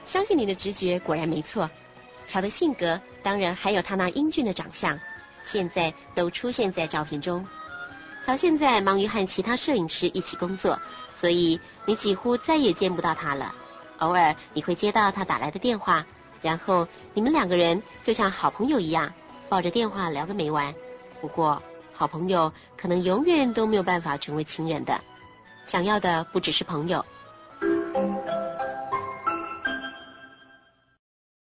相信你的直觉果然没错。乔的性格，当然还有他那英俊的长相，现在都出现在照片中。乔现在忙于和其他摄影师一起工作，所以你几乎再也见不到他了。偶尔你会接到他打来的电话，然后你们两个人就像好朋友一样，抱着电话聊个没完。不过好朋友可能永远都没有办法成为情人的，想要的不只是朋友，